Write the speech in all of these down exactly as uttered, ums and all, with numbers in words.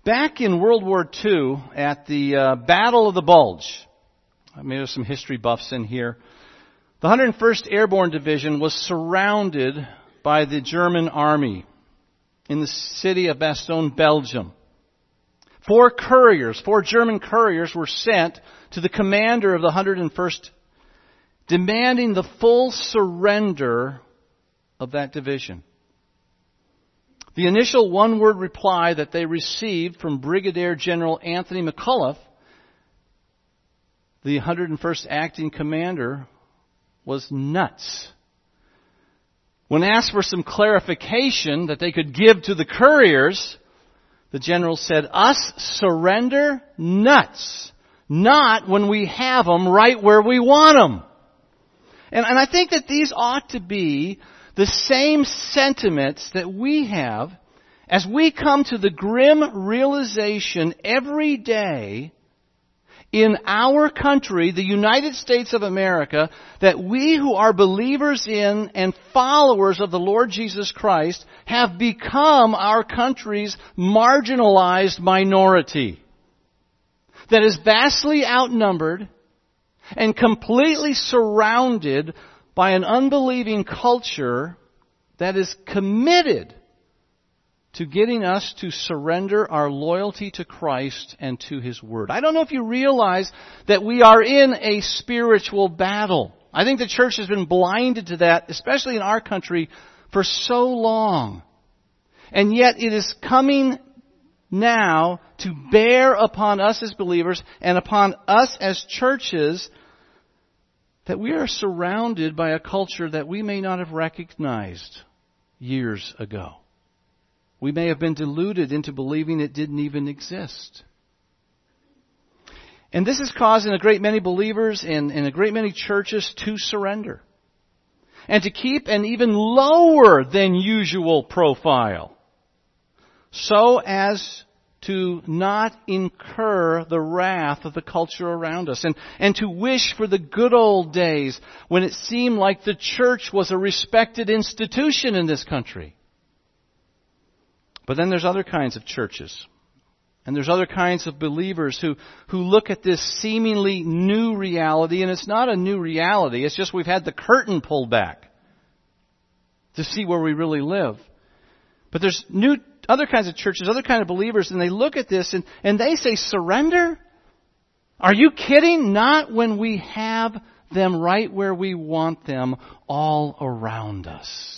Back in World War Two, at the uh, Battle of the Bulge, I mean, there's some history buffs in here. The one hundred first Airborne Division was surrounded by the German army in the city of Bastogne, Belgium. Four couriers, four German couriers were sent to the commander of the one hundred first, demanding the full surrender of that division. The initial one-word reply that they received from Brigadier General Anthony McCullough, the one hundred first acting commander, was nuts. When asked for some clarification that they could give to the couriers, the general said, "Us surrender? Nuts. Not when we have them right where we want them." And, and I think that these ought to be the same sentiments that we have as we come to the grim realization every day in our country, the United States of America, that we who are believers in and followers of the Lord Jesus Christ have become our country's marginalized minority that is vastly outnumbered and completely surrounded by an unbelieving culture that is committed to getting us to surrender our loyalty to Christ and to His Word. I don't know if you realize that we are in a spiritual battle. I think the church has been blinded to that, especially in our country, for so long. And yet it is coming now to bear upon us as believers and upon us as churches that we are surrounded by a culture that we may not have recognized years ago. We may have been deluded into believing it didn't even exist. And this is causing a great many believers and, and a great many churches to surrender. And to keep an even lower than usual profile. So as to not incur the wrath of the culture around us. And, and to wish for the good old days when it seemed like the church was a respected institution in this country. But then there's other kinds of churches. And there's other kinds of believers who, who look at this seemingly new reality. And it's not a new reality. It's just we've had the curtain pulled back to see where we really live. But there's new other kinds of churches, other kind of believers, and they look at this and, and they say, surrender? Are you kidding? Not when we have them right where we want them all around us.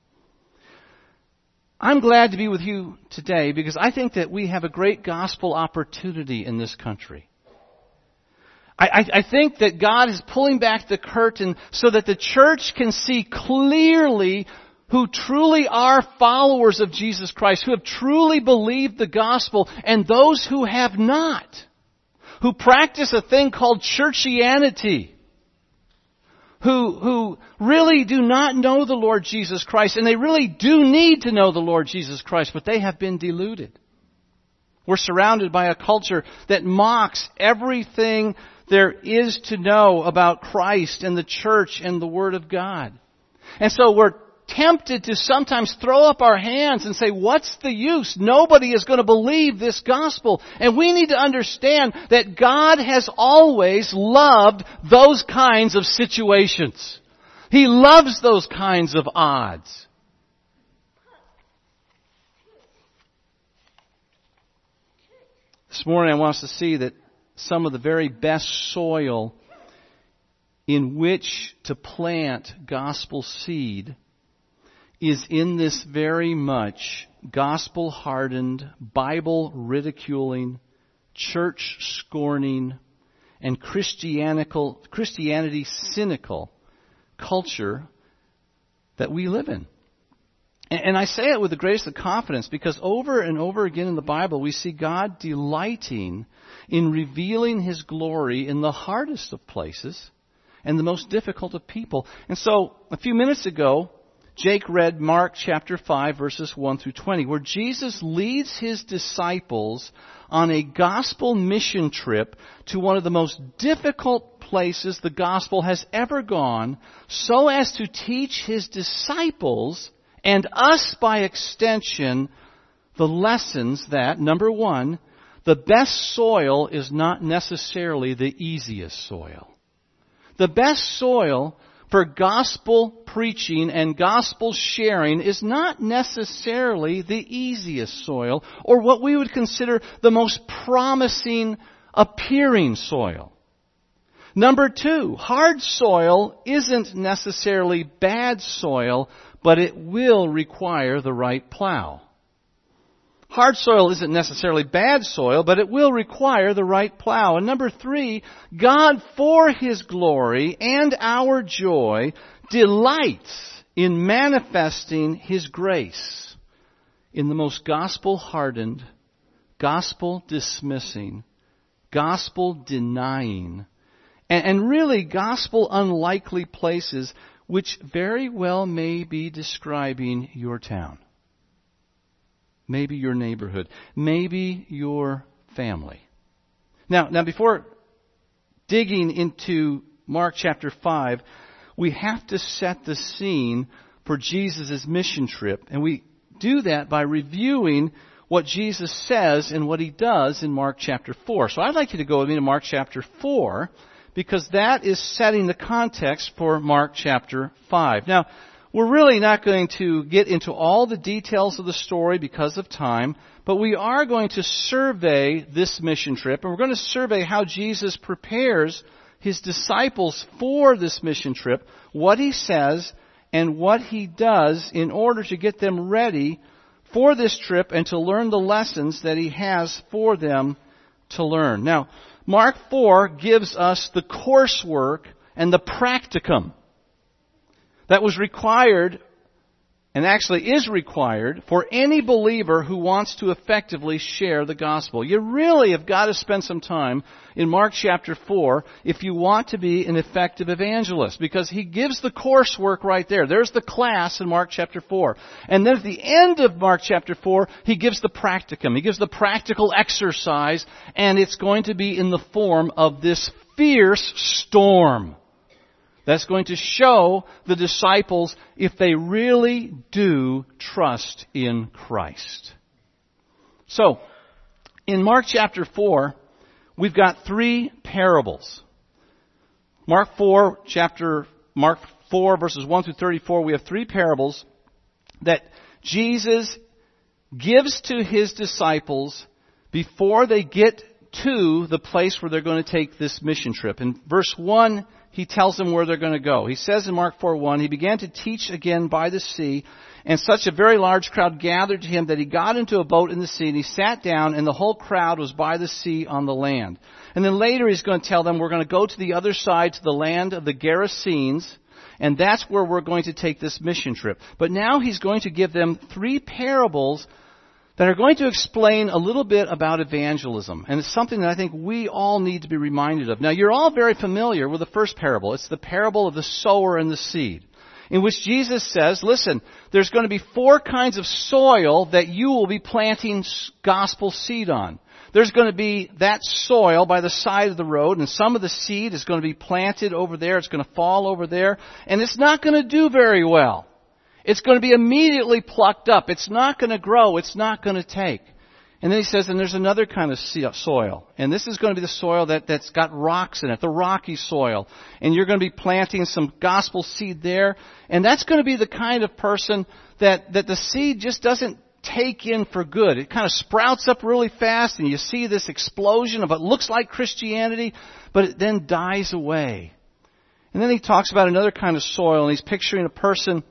I'm glad to be with you today because I think that we have a great gospel opportunity in this country. I, I, I think that God is pulling back the curtain so that the church can see clearly who truly are followers of Jesus Christ, who have truly believed the gospel, and those who have not, who practice a thing called churchianity, who, who really do not know the Lord Jesus Christ, and they really do need to know the Lord Jesus Christ, but they have been deluded. We're surrounded by a culture that mocks everything there is to know about Christ and the church and the Word of God. And so we're tempted to sometimes throw up our hands and say, what's the use? Nobody is going to believe this gospel. And we need to understand that God has always loved those kinds of situations. He loves those kinds of odds. This morning I want us to see that some of the very best soil in which to plant gospel seed is in this very much gospel-hardened, Bible-ridiculing, church-scorning, and Christianical, Christianity-cynical culture that we live in. And, and I say it with the greatest of confidence because over and over again in the Bible we see God delighting in revealing His glory in the hardest of places and the most difficult of people. And so, a few minutes ago, Jake read Mark chapter five, verses one through twenty, where Jesus leads His disciples on a gospel mission trip to one of the most difficult places the gospel has ever gone, so as to teach His disciples, and us by extension, the lessons that, number one, the best soil is not necessarily the easiest soil. The best soil for gospel preaching and gospel sharing is not necessarily the easiest soil or what we would consider the most promising appearing soil. Number two, hard soil isn't necessarily bad soil, but it will require the right plow. Hard soil isn't necessarily bad soil, but it will require the right plow. And number three, God, for His glory and our joy, delights in manifesting His grace in the most gospel-hardened, gospel-dismissing, gospel-denying, and, and really gospel-unlikely places, which very well may be describing your town. Maybe your neighborhood. Maybe your family. Now, now before digging into Mark chapter five, we have to set the scene for Jesus' mission trip. And we do that by reviewing what Jesus says and what He does in Mark chapter four. So I'd like you to go with me to Mark chapter four, because that is setting the context for Mark chapter five. Now, we're really not going to get into all the details of the story because of time, but we are going to survey this mission trip, and we're going to survey how Jesus prepares His disciples for this mission trip, what He says and what He does in order to get them ready for this trip and to learn the lessons that He has for them to learn. Now, Mark four gives us the coursework and the practicum that was required, and actually is required, for any believer who wants to effectively share the gospel. You really have got to spend some time in Mark chapter four if you want to be an effective evangelist, because he gives the coursework right there. There's the class in Mark chapter four. And then at the end of Mark chapter four, he gives the practicum. He gives the practical exercise, and it's going to be in the form of this fierce storm that's going to show the disciples if they really do trust in Christ. So, in Mark chapter four, we've got three parables. Mark four, chapter, Mark four, verses one through thirty-four, we have three parables that Jesus gives to His disciples before they get to the place where they're going to take this mission trip. In verse one, He tells them where they're going to go. He says in Mark four one, He began to teach again by the sea, and such a very large crowd gathered to Him that He got into a boat in the sea, and He sat down, and the whole crowd was by the sea on the land. And then later He's going to tell them, we're going to go to the other side, to the land of the Gerasenes, and that's where we're going to take this mission trip. But now He's going to give them three parables that are going to explain a little bit about evangelism. And it's something that I think we all need to be reminded of. Now, you're all very familiar with the first parable. It's the parable of the sower and the seed, in which Jesus says, listen, there's going to be four kinds of soil that you will be planting gospel seed on. There's going to be that soil by the side of the road, and some of the seed is going to be planted over there. It's going to fall over there, and it's not going to do very well. It's going to be immediately plucked up. It's not going to grow. It's not going to take. And then he says, and there's another kind of soil. And this is going to be the soil that, that's got rocks in it, the rocky soil. And you're going to be planting some gospel seed there. And that's going to be the kind of person that, that the seed just doesn't take in for good. It kind of sprouts up really fast, and you see this explosion of what looks like Christianity, but it then dies away. And then he talks about another kind of soil, and he's picturing a person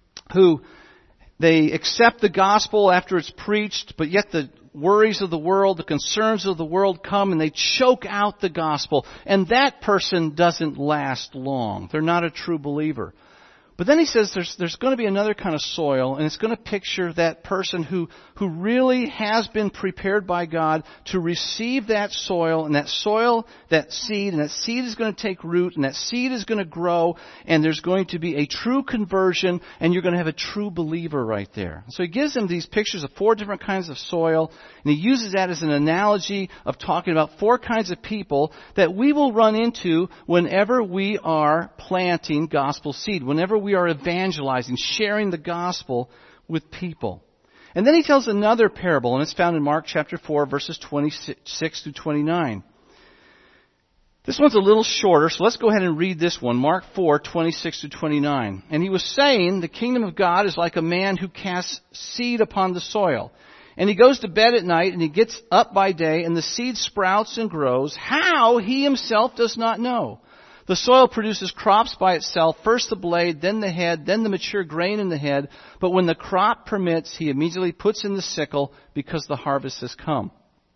who they accept the gospel after it's preached, but yet the worries of the world, the concerns of the world come and they choke out the gospel. And that person doesn't last long. They're not a true believer. But then he says there's there's going to be another kind of soil, and it's going to picture that person who, who really has been prepared by God to receive that soil, and that soil, that seed, and that seed is going to take root, and that seed is going to grow, and there's going to be a true conversion, and you're going to have a true believer right there. So he gives them these pictures of four different kinds of soil, and he uses that as an analogy of talking about four kinds of people that we will run into whenever we are planting gospel seed, whenever we are evangelizing, sharing the gospel with people. And then he tells another parable, and it's found in Mark chapter four, verses twenty-six through twenty-nine. This one's a little shorter, so let's go ahead and read this one. Mark four, twenty-six through twenty-nine. And he was saying, the kingdom of God is like a man who casts seed upon the soil. And he goes to bed at night, and he gets up by day, and the seed sprouts and grows. How, he himself does not know. The soil produces crops by itself, first the blade, then the head, then the mature grain in the head. But when the crop permits, he immediately puts in the sickle because the harvest has come.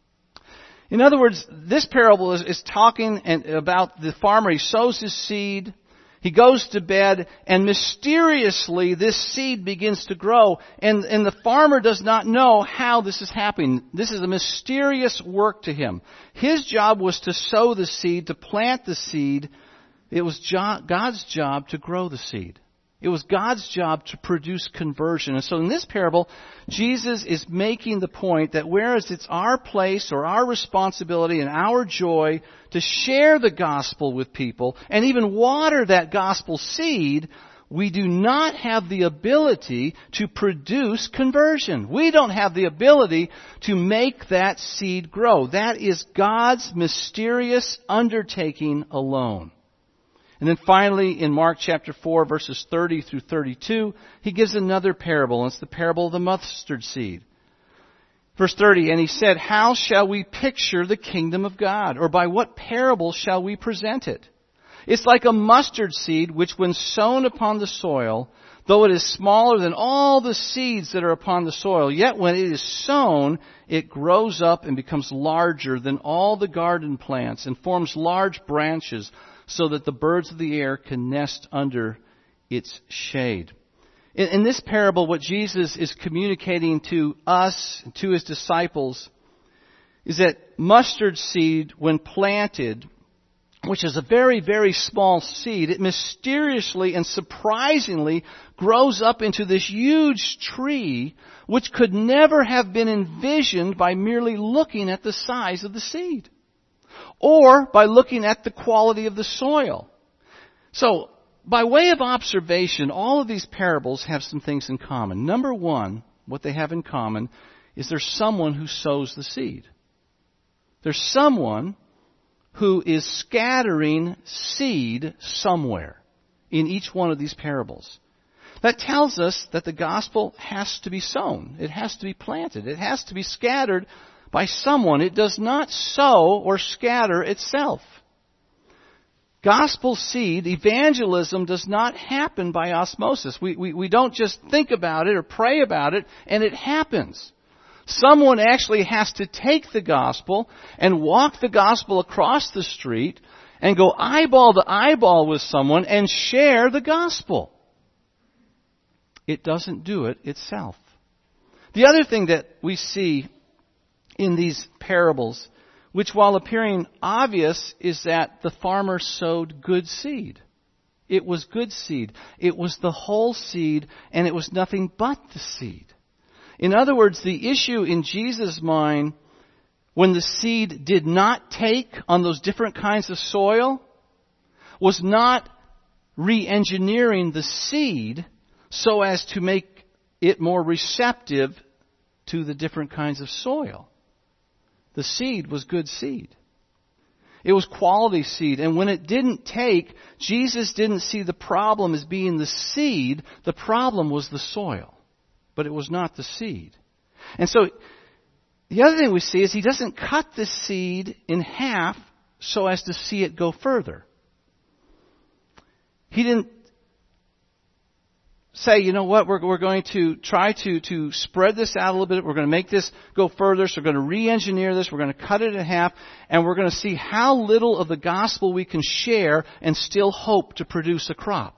In other words, this parable is, is talking and, about the farmer. He sows his seed, he goes to bed, and mysteriously this seed begins to grow. And, and the farmer does not know how this is happening. This is a mysterious work to him. His job was to sow the seed, to plant the seed. It was God's job to grow the seed. It was God's job to produce conversion. And so in this parable, Jesus is making the point that whereas it's our place or our responsibility and our joy to share the gospel with people and even water that gospel seed, we do not have the ability to produce conversion. We don't have the ability to make that seed grow. That is God's mysterious undertaking alone. And then finally, in Mark chapter four, verses thirty through thirty-two, he gives another parable, and it's the parable of the mustard seed. Verse thirty, and he said, how shall we picture the kingdom of God? Or by what parable shall we present it? It's like a mustard seed, which when sown upon the soil, though it is smaller than all the seeds that are upon the soil, yet when it is sown, it grows up and becomes larger than all the garden plants and forms large branches, so that the birds of the air can nest under its shade. In, in this parable, what Jesus is communicating to us, to his disciples, is that mustard seed, when planted, which is a very, very small seed, it mysteriously and surprisingly grows up into this huge tree, which could never have been envisioned by merely looking at the size of the seed, or by looking at the quality of the soil. So, by way of observation, all of these parables have some things in common. Number one, what they have in common is there's someone who sows the seed. There's someone who is scattering seed somewhere in each one of these parables. That tells us that the gospel has to be sown. It has to be planted. It has to be scattered by someone. It does not sow or scatter itself. Gospel seed, evangelism, does not happen by osmosis. We, we, we don't just think about it or pray about it, and it happens. Someone actually has to take the gospel and walk the gospel across the street and go eyeball to eyeball with someone and share the gospel. It doesn't do it itself. The other thing that we see in these parables, which while appearing obvious, is that the farmer sowed good seed. It was good seed. It was the whole seed, and it was nothing but the seed. In other words, the issue in Jesus' mind, when the seed did not take on those different kinds of soil, was not re-engineering the seed so as to make it more receptive to the different kinds of soil. The seed was good seed. It was quality seed. And when it didn't take, Jesus didn't see the problem as being the seed. The problem was the soil. But it was not the seed. And so, the other thing we see is he doesn't cut the seed in half so as to see it go further. He didn't say, you know what, we're, we're going to try to, to spread this out a little bit. We're going to make this go further. So we're going to re-engineer this. We're going to cut it in half. And we're going to see how little of the gospel we can share and still hope to produce a crop.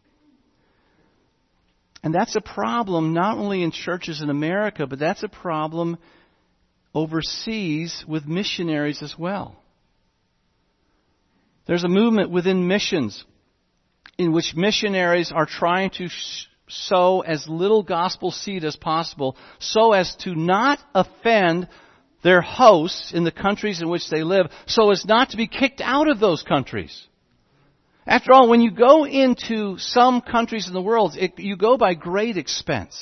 And that's a problem not only in churches in America, but that's a problem overseas with missionaries as well. There's a movement within missions in which missionaries are trying to sow as little gospel seed as possible so as to not offend their hosts in the countries in which they live, so as not to be kicked out of those countries. After all, when you go into some countries in the world, it, you go by great expense.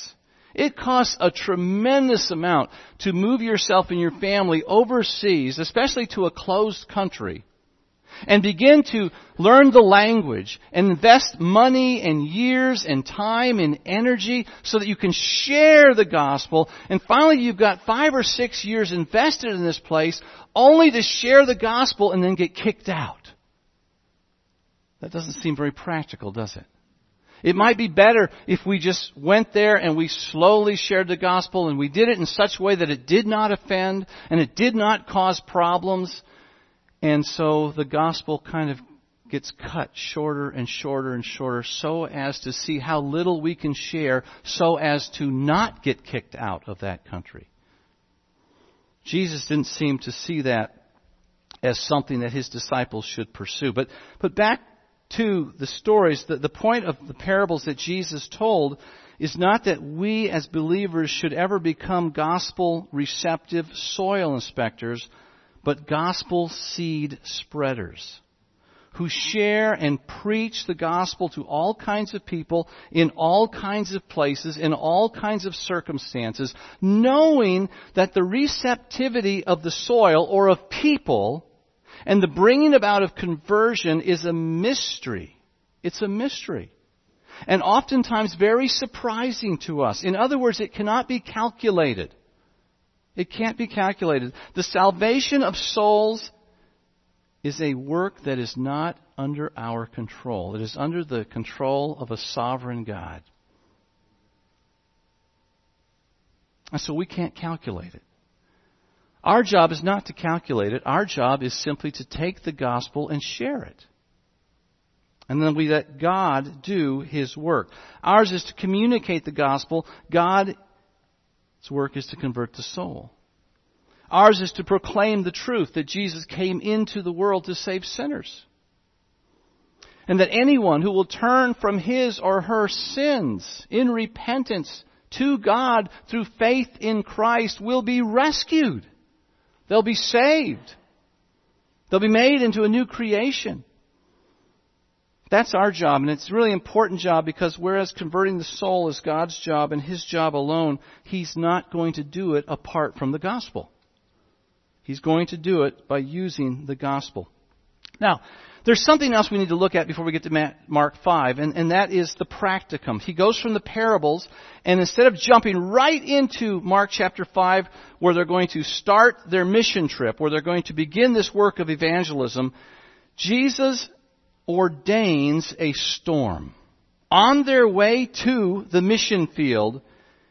It costs a tremendous amount to move yourself and your family overseas, especially to a closed country, and begin to learn the language and invest money and years and time and energy so that you can share the gospel. And finally, you've got five or six years invested in this place only to share the gospel and then get kicked out. That doesn't seem very practical, does it? It might be better if we just went there and we slowly shared the gospel and we did it in such a way that it did not offend and it did not cause problems. And so the gospel kind of gets cut shorter and shorter and shorter so as to see how little we can share so as to not get kicked out of that country. Jesus didn't seem to see that as something that his disciples should pursue. But, but back to the stories, the, the point of the parables that Jesus told is not that we as believers should ever become gospel receptive soil inspectors, but gospel seed spreaders who share and preach the gospel to all kinds of people in all kinds of places, in all kinds of circumstances, knowing that the receptivity of the soil or of people and the bringing about of conversion is a mystery. It's a mystery. And oftentimes very surprising to us. In other words, it cannot be calculated. It can't be calculated. The salvation of souls is a work that is not under our control. It is under the control of a sovereign God. And so we can't calculate it. Our job is not to calculate it. Our job is simply to take the gospel and share it. And then we let God do His work. Ours is to communicate the gospel. God's work is to convert the soul. Ours is to proclaim the truth that Jesus came into the world to save sinners. And that anyone who will turn from his or her sins in repentance to God through faith in Christ will be rescued. They'll be saved. They'll be made into a new creation. That's our job, and it's a really important job because whereas converting the soul is God's job and His job alone, He's not going to do it apart from the gospel. He's going to do it by using the gospel. Now, there's something else we need to look at before we get to Mark five, and, and that is the practicum. He goes from the parables, and instead of jumping right into Mark chapter five, where they're going to start their mission trip, where they're going to begin this work of evangelism, Jesus ordains a storm. On their way to the mission field,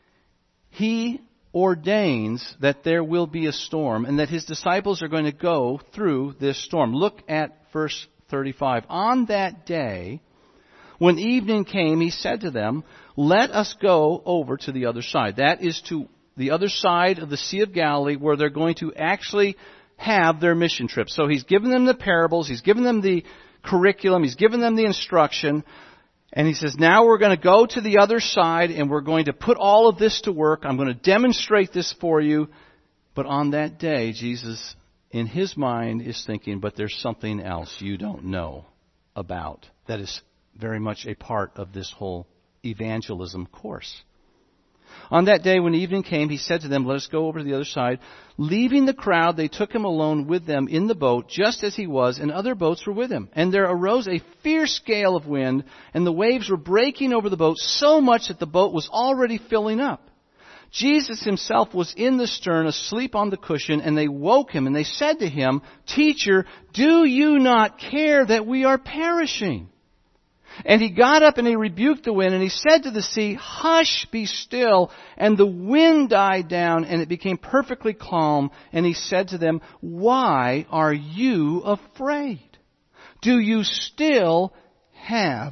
He ordains that there will be a storm and that His disciples are going to go through this storm. Look at verse thirty-five. On that day, when evening came, He said to them, "Let us go over to the other side." That is to the other side of the Sea of Galilee, where they're going to actually have their mission trip. So He's given them the parables, He's given them the curriculum, He's given them the instruction, and He says, now we're going to go to the other side and we're going to put all of this to work. I'm going to demonstrate this for you. But on that day, Jesus, in His mind, is thinking, but there's something else you don't know about that is very much a part of this whole evangelism course. On that day when evening came, He said to them, "Let us go over to the other side." Leaving the crowd, they took Him alone with them in the boat, just as He was, and other boats were with Him. And there arose a fierce gale of wind, and the waves were breaking over the boat so much that the boat was already filling up. Jesus Himself was in the stern, asleep on the cushion, and they woke Him, and they said to Him, "Teacher, do you not care that we are perishing?" And He got up and He rebuked the wind, and He said to the sea, "Hush, be still." And the wind died down, and it became perfectly calm. And He said to them, "Why are you afraid? Do you still have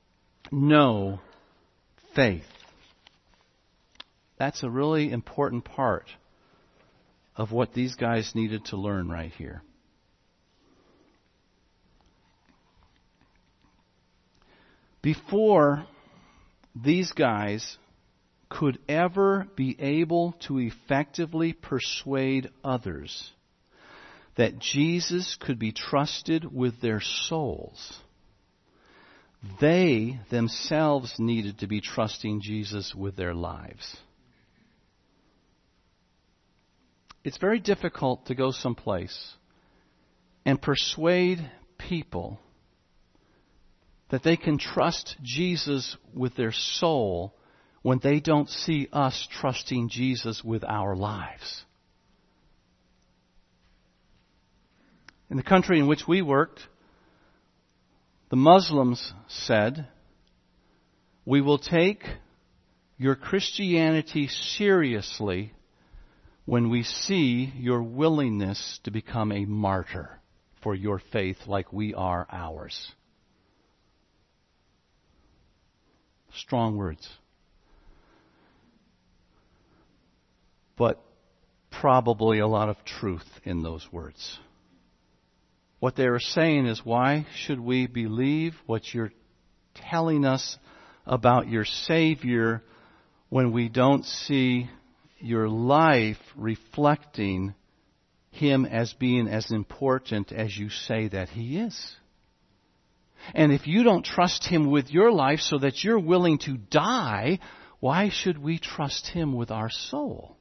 no faith?" That's a really important part of what these guys needed to learn right here. Before these guys could ever be able to effectively persuade others that Jesus could be trusted with their souls, they themselves needed to be trusting Jesus with their lives. it's very difficult to go someplace and persuade people that they can trust Jesus with their soul when they don't see us trusting Jesus with our lives. In the country in which we worked, the Muslims said, "We will take your Christianity seriously when we see your willingness to become a martyr for your faith like we are ours." Strong words. But probably a lot of truth in those words. What they are saying is, why should we believe what you're telling us about your Savior when we don't see your life reflecting Him as being as important as you say that He is? And if you don't trust Him with your life so that you're willing to die, why should we trust Him with our soul?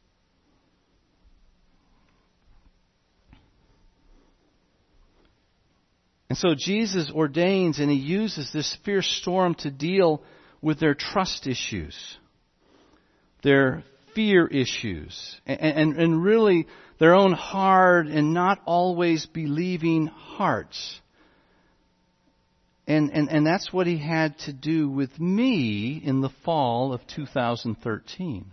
And so Jesus ordains and He uses this fierce storm to deal with their trust issues, their fear issues, and, and, and really their own hard and not always believing hearts. And, and, and that's what He had to do with me in the fall of two thousand thirteen.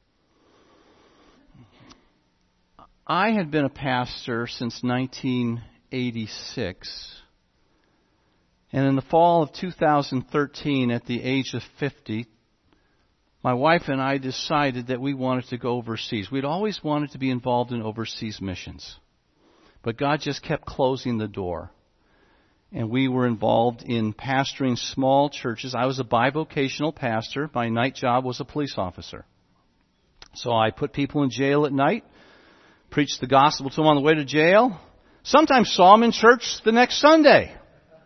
I had been a pastor since nineteen eighty-six. And in the fall of two thousand thirteen, at the age of fifty, my wife and I decided that we wanted to go overseas. We'd always wanted to be involved in overseas missions. But God just kept closing the door. And we were involved in pastoring small churches. I was a bivocational pastor. My night job was a police officer. So I put people in jail at night, preached the gospel to them on the way to jail, sometimes saw them in church the next Sunday.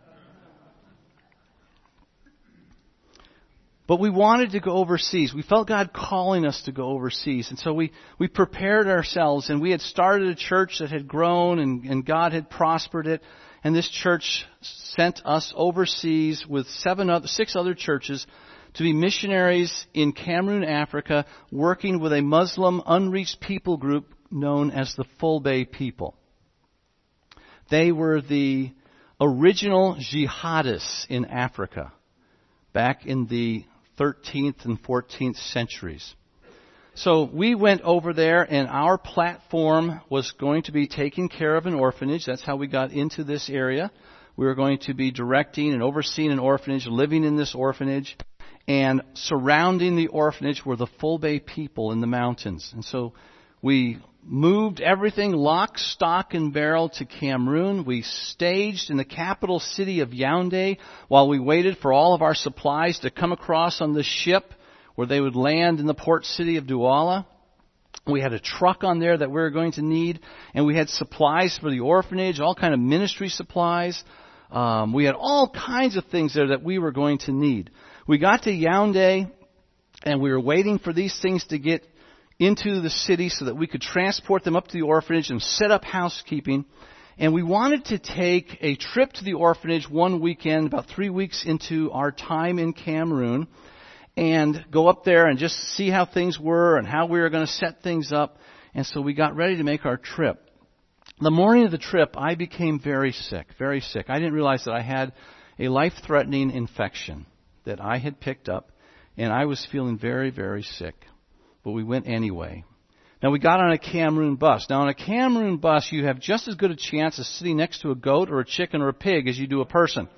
But we wanted to go overseas. We felt God calling us to go overseas. And so we, we prepared ourselves, and we had started a church that had grown, and, and God had prospered it. And this church sent us overseas with seven other, six other churches to be missionaries in Cameroon, Africa, working with a Muslim unreached people group known as the Fulbe people. They were the original jihadists in Africa back in the thirteenth and fourteenth centuries. So we went over there, and our platform was going to be taking care of an orphanage. That's how we got into this area. We were going to be directing and overseeing an orphanage, living in this orphanage, and surrounding the orphanage were the Fulbe people in the mountains. And so we moved everything lock, stock, and barrel to Cameroon. We staged in the capital city of Yaoundé while we waited for all of our supplies to come across on the ship where they would land in the port city of Douala. We had a truck on there that we were going to need, and we had supplies for the orphanage, all kind of ministry supplies. Um, we had all kinds of things there that we were going to need. We got to Yaoundé, and we were waiting for these things to get into the city so that we could transport them up to the orphanage and set up housekeeping. And we wanted to take a trip to the orphanage one weekend, about three weeks into our time in Cameroon, and go up there and just see how things were and how we were going to set things up. And so we got ready to make our trip. The morning of the trip, I became very sick, very sick. I didn't realize that I had a life-threatening infection that I had picked up, and I was feeling very, very sick. But we went anyway. Now, we got on a Cameroon bus. Now, on a Cameroon bus, you have just as good a chance of sitting next to a goat or a chicken or a pig as you do a person.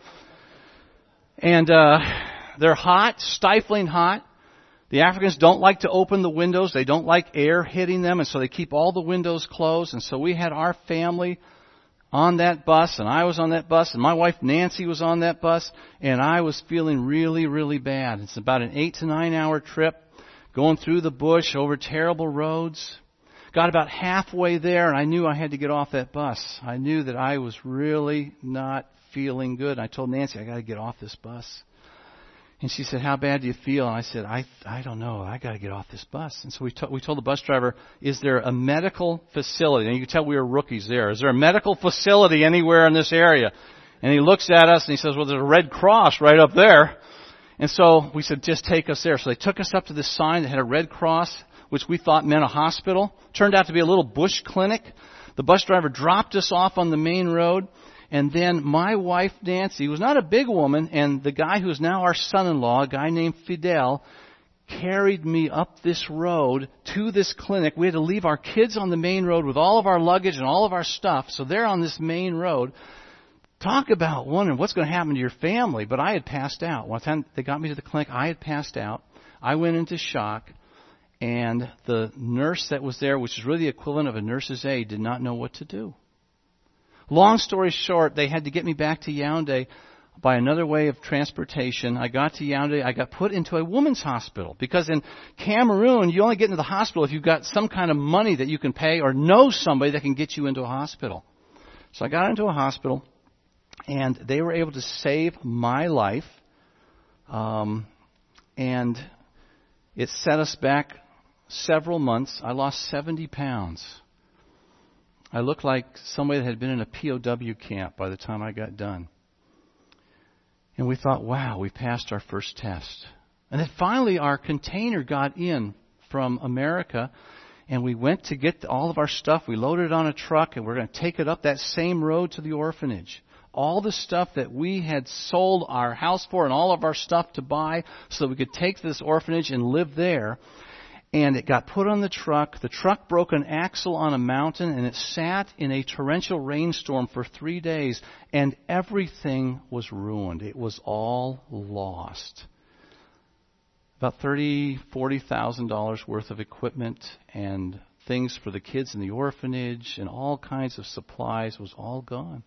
And uh they're hot, stifling hot. The Africans don't like to open the windows. They don't like air hitting them, and so they keep all the windows closed. And so we had our family on that bus, and I was on that bus, and my wife Nancy was on that bus, and I was feeling really, really bad. It's about an eight to nine hour trip, going through the bush over terrible roads. Got about halfway there, and I knew I had to get off that bus. I knew that I was really not feeling good. I told Nancy, I got to get off this bus. And she said, how bad do you feel? And I said, I I don't know. I got to get off this bus. And so we, to, we told the bus driver, is there a medical facility? And you can tell we were rookies there. Is there a medical facility anywhere in this area? And he looks at us and he says, well, there's a Red Cross right up there. And so we said, just take us there. So they took us up to this sign that had a Red Cross, which we thought meant a hospital. Turned out to be a little bush clinic. The bus driver dropped us off on the main road. And then my wife, Nancy, was not a big woman, and the guy who's now our son-in-law, a guy named Fidel, carried me up this road to this clinic. We had to leave our kids on the main road with all of our luggage and all of our stuff. So they're on this main road. Talk about wondering what's going to happen to your family. But I had passed out. By the time they got me to the clinic, I had passed out. I went into shock. And the nurse that was there, which is really the equivalent of a nurse's aide, did not know what to do. Long story short, they had to get me back to Yaoundé by another way of transportation. I got to Yaoundé. I got put into a women's hospital. Because in Cameroon, you only get into the hospital if you've got some kind of money that you can pay or know somebody that can get you into a hospital. So I got into a hospital, and they were able to save my life. Um, and it set us back several months. I lost seventy pounds. I looked like somebody that had been in a P O W camp by the time I got done. And we thought, wow, we passed our first test. And then finally our container got in from America, and we went to get all of our stuff. We loaded it on a truck, and we're going to take it up that same road to the orphanage. All the stuff that we had sold our house for and all of our stuff to buy so that we could take to this orphanage and live there. And it got put on the truck. The truck broke an axle on a mountain, and it sat in a torrential rainstorm for three days, and everything was ruined. It was all lost. About thirty thousand dollars, forty thousand dollars worth of equipment and things for the kids in the orphanage and all kinds of supplies was all gone.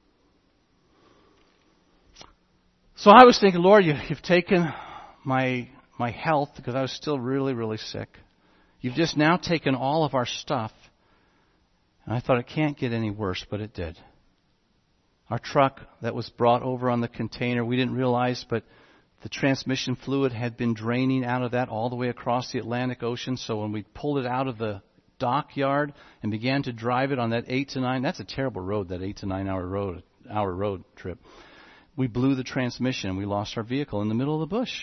So I was thinking, Lord, you, you've taken my my health, because I was still really, really sick. You've just now taken all of our stuff. And I thought it can't get any worse, but it did. Our truck that was brought over on the container, we didn't realize, but the transmission fluid had been draining out of that all the way across the Atlantic Ocean. So when we pulled it out of the dockyard and began to drive it on that eight to nine, that's a terrible road, that eight to nine hour road, hour road trip. We blew the transmission and we lost our vehicle in the middle of the bush.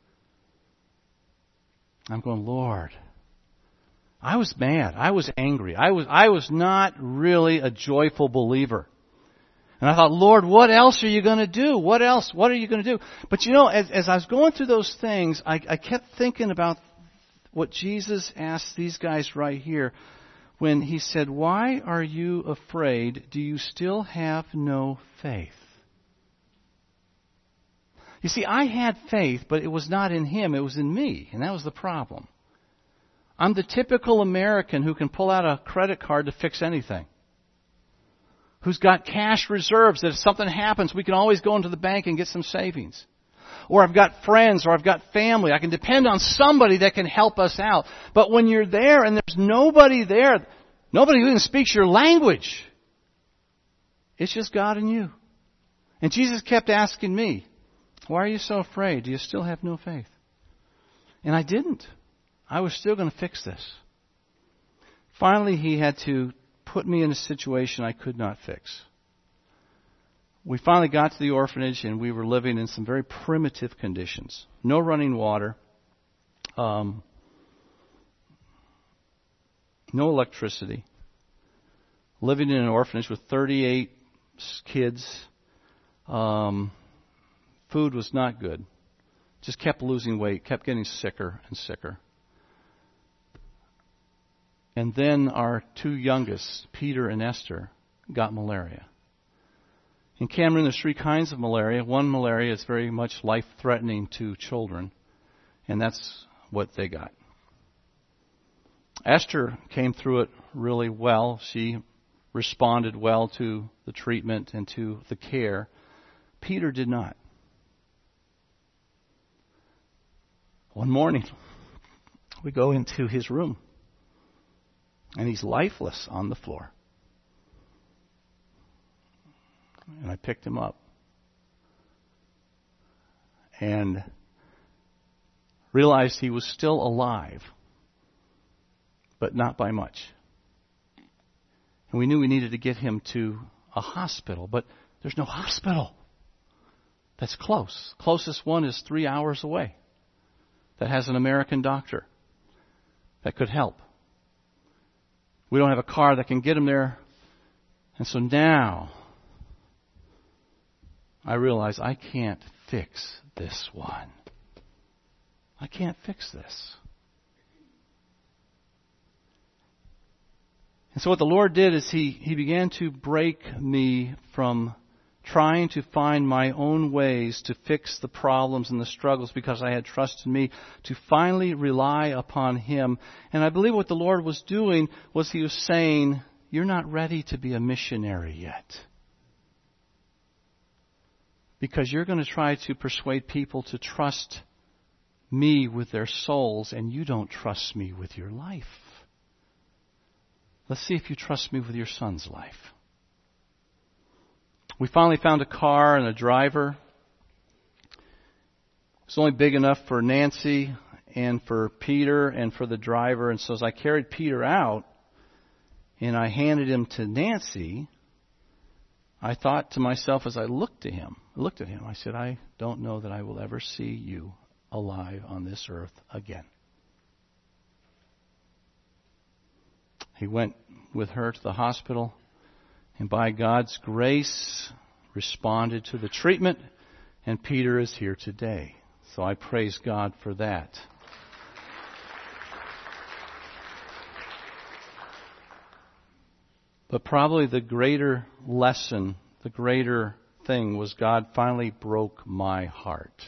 I'm going, Lord, I was mad. I was angry. I was I was not really a joyful believer. And I thought, Lord, what else are you going to do? What else? What are you going to do? But you know, as, as I was going through those things, I, I kept thinking about what Jesus asked these guys right here when he said, why are you afraid? Do you still have no faith? You see, I had faith, but it was not in him. It was in me. And that was the problem. I'm the typical American who can pull out a credit card to fix anything. Who's got cash reserves that if something happens, we can always go into the bank and get some savings. Or I've got friends, or I've got family. I can depend on somebody that can help us out. But when you're there and there's nobody there, nobody who even speaks your language, it's just God and you. And Jesus kept asking me, why are you so afraid? Do you still have no faith? And I didn't. I was still going to fix this. Finally, he had to put me in a situation I could not fix. We finally got to the orphanage, and we were living in some very primitive conditions. No running water. Um, no electricity. Living in an orphanage with thirty-eight kids. Um... Food was not good. Just kept losing weight, kept getting sicker and sicker. And then our two youngest, Peter and Esther, got malaria. In Cameroon, there's three kinds of malaria. One malaria is very much life-threatening to children, and that's what they got. Esther came through it really well. She responded well to the treatment and to the care. Peter did not. One morning, we go into his room, and he's lifeless on the floor. And I picked him up. And realized he was still alive, but not by much. And we knew we needed to get him to a hospital, but there's no hospital that's close. Closest one is three hours away that has an American doctor that could help. We don't have a car that can get him there. And so now I realize I can't fix this one. I can't fix this. And so what the Lord did is He, He began to break me from trying to find my own ways to fix the problems and the struggles because I had trust in me, to finally rely upon Him. And I believe what the Lord was doing was He was saying, you're not ready to be a missionary yet. Because you're going to try to persuade people to trust me with their souls, and you don't trust me with your life. Let's see if you trust me with your son's life. We finally found a car and a driver. It's only big enough for Nancy and for Peter and for the driver. And so as I carried Peter out and I handed him to Nancy, I thought to myself as I looked at him, I looked at him, I said, I don't know that I will ever see you alive on this earth again. He went with her to the hospital, and by God's grace responded to the treatment, and Peter is here today. So I praise God for that. But probably the greater lesson, the greater thing was God finally broke my heart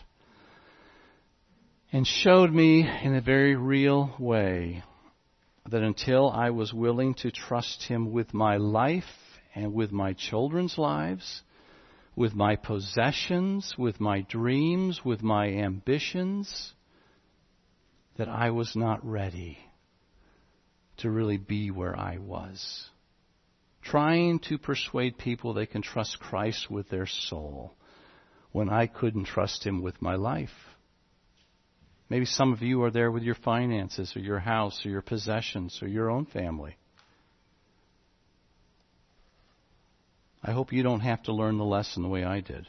and showed me in a very real way that until I was willing to trust Him with my life and with my children's lives, with my possessions, with my dreams, with my ambitions, that I was not ready to really be where I was. Trying to persuade people they can trust Christ with their soul when I couldn't trust Him with my life. Maybe some of you are there with your finances or your house or your possessions or your own family. I hope you don't have to learn the lesson the way I did.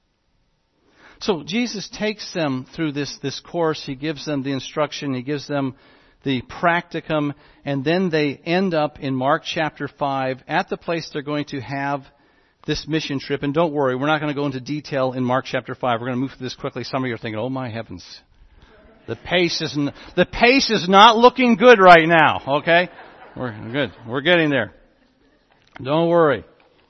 So Jesus takes them through this, this course. He gives them the instruction. He gives them the practicum. And then they end up in Mark chapter five at the place they're going to have this mission trip. And don't worry, we're not going to go into detail in Mark chapter five. We're going to move through this quickly. Some of you are thinking, oh my heavens. The pace is n- the pace is not looking good right now, okay? We're good. We're getting there. Don't worry.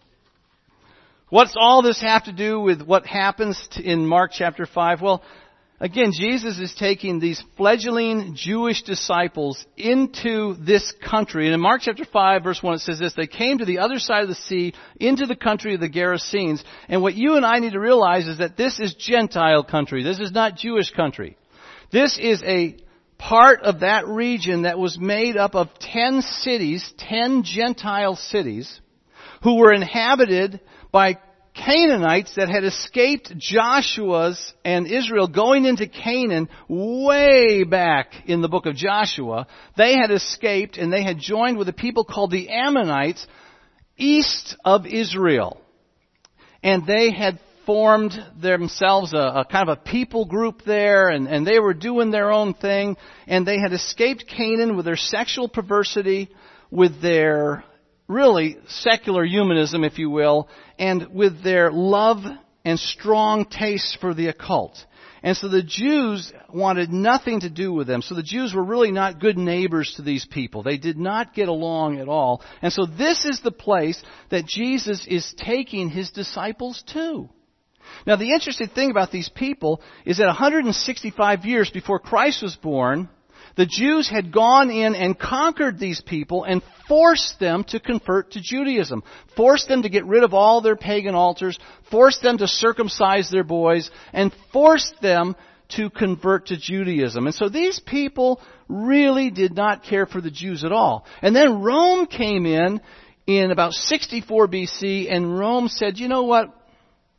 What's all this have to do with what happens to, in Mark chapter five? Well, again, Jesus is taking these fledgling Jewish disciples into this country. And in Mark chapter five, verse one, it says this: they came to the other side of the sea, into the country of the Gerasenes. And what you and I need to realize is that this is Gentile country. This is not Jewish country. This is a part of that region that was made up of ten cities, ten Gentile cities, who were inhabited by Canaanites that had escaped Joshua's and Israel going into Canaan way back in the book of Joshua. They had escaped and they had joined with a people called the Ammonites east of Israel. And they had formed themselves a, a kind of a people group there, and, and they were doing their own thing, and they had escaped Canaan with their sexual perversity, with their really secular humanism, if you will, and with their love and strong taste for the occult. And so the Jews wanted nothing to do with them. So the Jews were really not good neighbors to these people. They did not get along at all. And so this is the place that Jesus is taking His disciples to. Now, the interesting thing about these people is that one hundred sixty-five years before Christ was born, the Jews had gone in and conquered these people and forced them to convert to Judaism, forced them to get rid of all their pagan altars, forced them to circumcise their boys, and forced them to convert to Judaism. And so these people really did not care for the Jews at all. And then Rome came in in about sixty-four B C, and Rome said, you know what?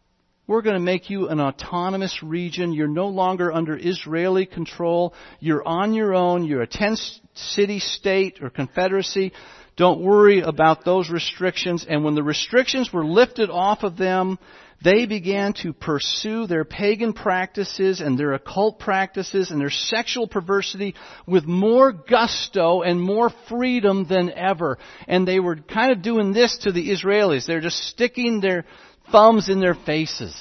We're going to make you an autonomous region. You're no longer under Israeli control. You're on your own. You're a ten-city state or confederacy. Don't worry about those restrictions. And when the restrictions were lifted off of them, they began to pursue their pagan practices and their occult practices and their sexual perversity with more gusto and more freedom than ever. And they were kind of doing this to the Israelis. They're just sticking their thumbs in their faces.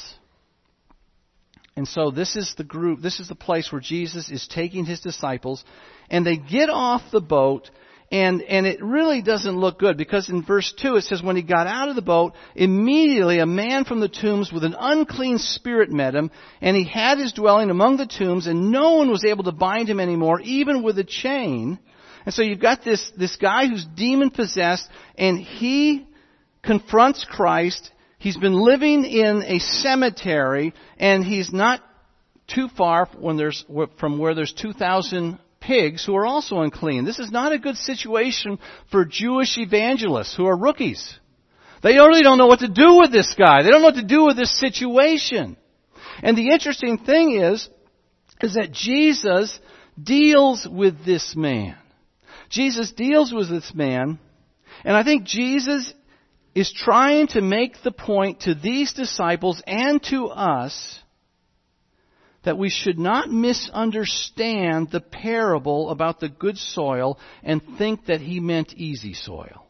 And so this is the group, this is the place where Jesus is taking His disciples, and they get off the boat. And, and it really doesn't look good, because in verse two it says, when he got out of the boat, immediately a man from the tombs with an unclean spirit met him, and he had his dwelling among the tombs, and no one was able to bind him anymore, even with a chain. And so you've got this, this guy who's demon-possessed, and he confronts Christ. He's been living in a cemetery, and he's not too far when there's, from where there's two thousand pigs who are also unclean. This is not a good situation for Jewish evangelists who are rookies. They really don't know what to do with this guy. They don't know what to do with this situation. And the interesting thing is, is that Jesus deals with this man. Jesus deals with this man, and I think Jesus is trying to make the point to these disciples and to us that we should not misunderstand the parable about the good soil and think that He meant easy soil.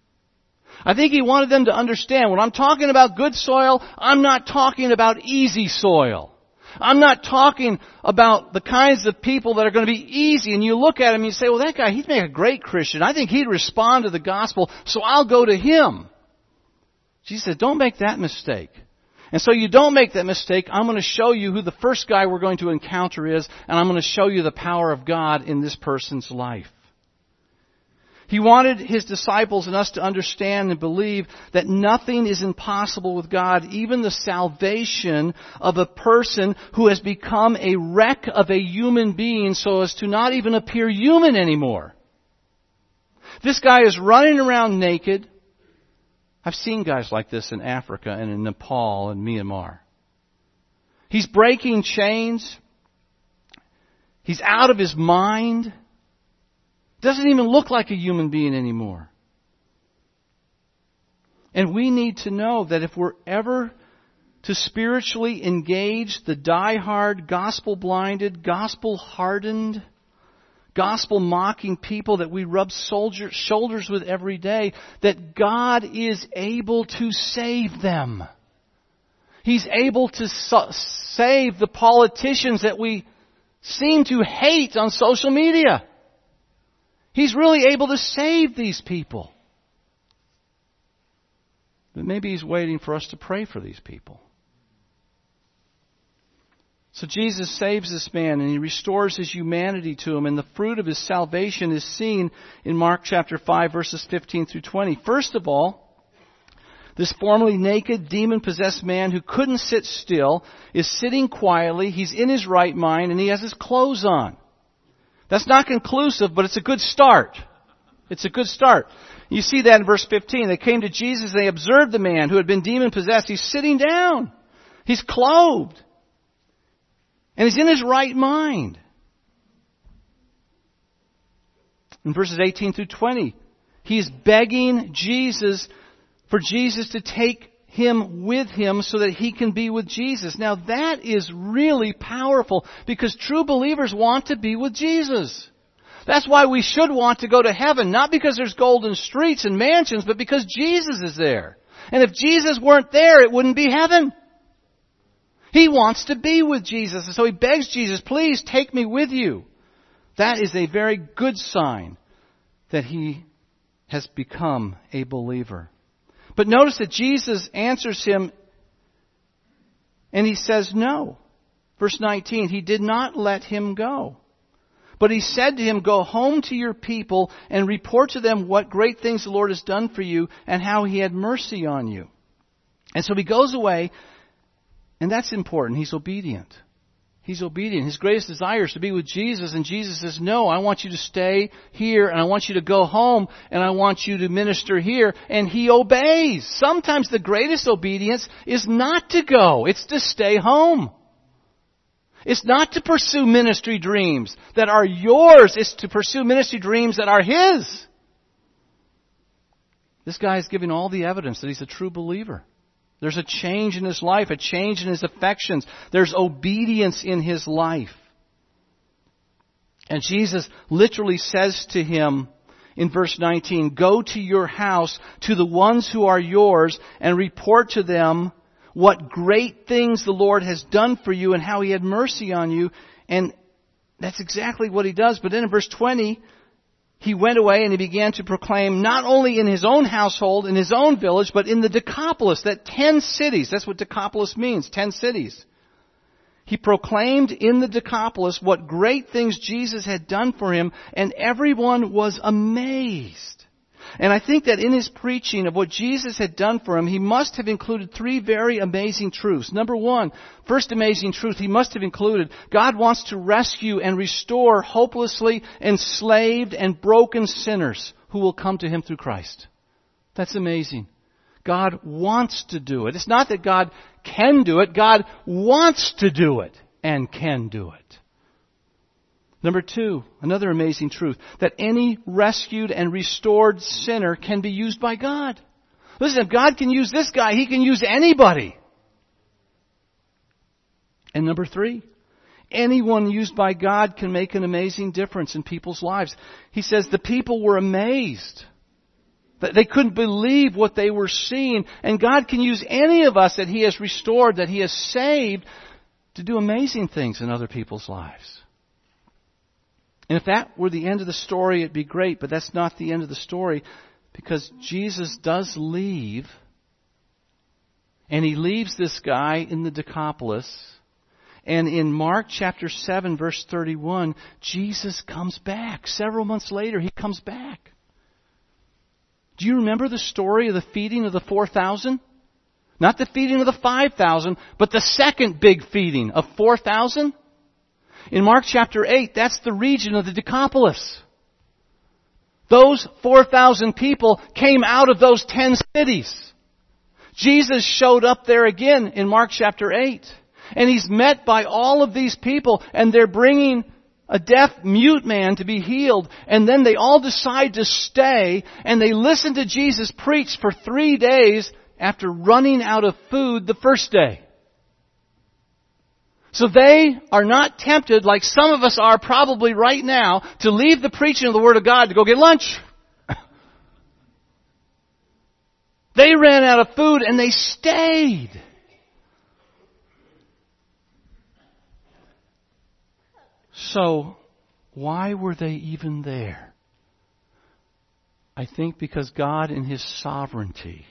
I think He wanted them to understand, when I'm talking about good soil, I'm not talking about easy soil. I'm not talking about the kinds of people that are going to be easy. And you look at him and you say, well, that guy, he'd make a great Christian. I think he'd respond to the gospel, so I'll go to him. Jesus said, don't make that mistake. And so you don't make that mistake. I'm going to show you who the first guy we're going to encounter is, and I'm going to show you the power of God in this person's life. He wanted His disciples and us to understand and believe that nothing is impossible with God, even the salvation of a person who has become a wreck of a human being so as to not even appear human anymore. This guy is running around naked. I've seen guys like this in Africa and in Nepal and Myanmar. He's breaking chains. He's out of his mind. Doesn't even look like a human being anymore. And we need to know that if we're ever to spiritually engage the die-hard, gospel-blinded, gospel-hardened, gospel-mocking people that we rub soldier, shoulders with every day, that God is able to save them. He's able to so- save the politicians that we seem to hate on social media. He's really able to save these people. But maybe He's waiting for us to pray for these people. So Jesus saves this man and He restores his humanity to him, and the fruit of his salvation is seen in Mark chapter five, verses fifteen through twenty. First of all, this formerly naked, demon-possessed man who couldn't sit still is sitting quietly. He's in his right mind and he has his clothes on. That's not conclusive, but it's a good start. It's a good start. You see that in verse fifteen. They came to Jesus and they observed the man who had been demon-possessed. He's sitting down. He's clothed. And he's in his right mind. In verses eighteen through twenty, he's begging Jesus for Jesus to take him with him so that he can be with Jesus. Now that is really powerful, because true believers want to be with Jesus. That's why we should want to go to heaven, not because there's golden streets and mansions, but because Jesus is there. And if Jesus weren't there, it wouldn't be heaven. He wants to be with Jesus. And so he begs Jesus, please take me with you. That is a very good sign that he has become a believer. But notice that Jesus answers him and he says no. Verse nineteen, he did not let him go. But he said to him, go home to your people and report to them what great things the Lord has done for you and how He had mercy on you. And so he goes away. And that's important. He's obedient. He's obedient. His greatest desire is to be with Jesus, and Jesus says, no, I want you to stay here, and I want you to go home, and I want you to minister here. And he obeys. Sometimes the greatest obedience is not to go. It's to stay home. It's not to pursue ministry dreams that are yours. It's to pursue ministry dreams that are his. This guy is giving all the evidence that he's a true believer. There's a change in his life, a change in his affections. There's obedience in his life. And Jesus literally says to him in verse nineteen, go to your house, to the ones who are yours, and report to them what great things the Lord has done for you and how He had mercy on you. And that's exactly what He does. But then in verse twenty, he went away and he began to proclaim not only in his own household, in his own village, but in the Decapolis, that ten cities. That's what Decapolis means, ten cities. He proclaimed in the Decapolis what great things Jesus had done for him, and everyone was amazed. And I think that in his preaching of what Jesus had done for him, he must have included three very amazing truths. Number one, first amazing truth he must have included, God wants to rescue and restore hopelessly enslaved and broken sinners who will come to Him through Christ. That's amazing. God wants to do it. It's not that God can do it. God wants to do it and can do it. Number two, another amazing truth, that any rescued and restored sinner can be used by God. Listen, if God can use this guy, He can use anybody. And number three, anyone used by God can make an amazing difference in people's lives. He says the people were amazed. They couldn't believe what they were seeing. And God can use any of us that He has restored, that He has saved, to do amazing things in other people's lives. And if that were the end of the story, it'd be great, but that's not the end of the story, because Jesus does leave, and He leaves this guy in the Decapolis. And in Mark chapter seven, verse thirty-one, Jesus comes back. Several months later, He comes back. Do you remember the story of the feeding of the four thousand? Not the feeding of the five thousand, but the second big feeding of four thousand? In Mark chapter eight, that's the region of the Decapolis. Those four thousand people came out of those ten cities. Jesus showed up there again in Mark chapter eight. And He's met by all of these people, and they're bringing a deaf, mute man to be healed. And then they all decide to stay, and they listen to Jesus preach for three days after running out of food the first day. So they are not tempted, like some of us are probably right now, to leave the preaching of the Word of God to go get lunch. They ran out of food and they stayed. So, why were they even there? I think because God in His sovereignty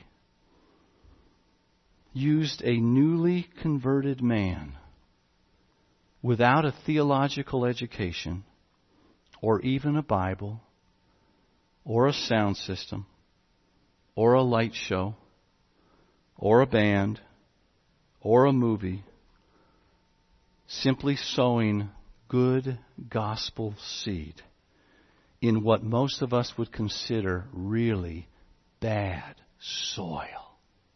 used a newly converted man without a theological education, or even a Bible, or a sound system, or a light show, or a band, or a movie, simply sowing good gospel seed in what most of us would consider really bad soil.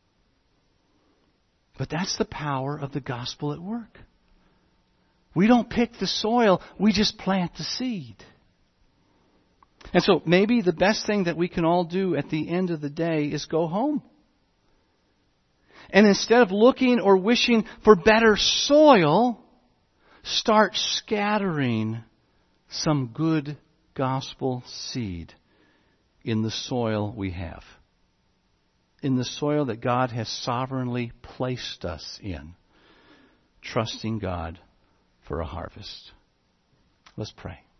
But that's the power of the gospel at work. We don't pick the soil, we just plant the seed. And so maybe the best thing that we can all do at the end of the day is go home. And instead of looking or wishing for better soil, start scattering some good gospel seed in the soil we have. In the soil that God has sovereignly placed us in. Trusting God for a harvest. Let's pray.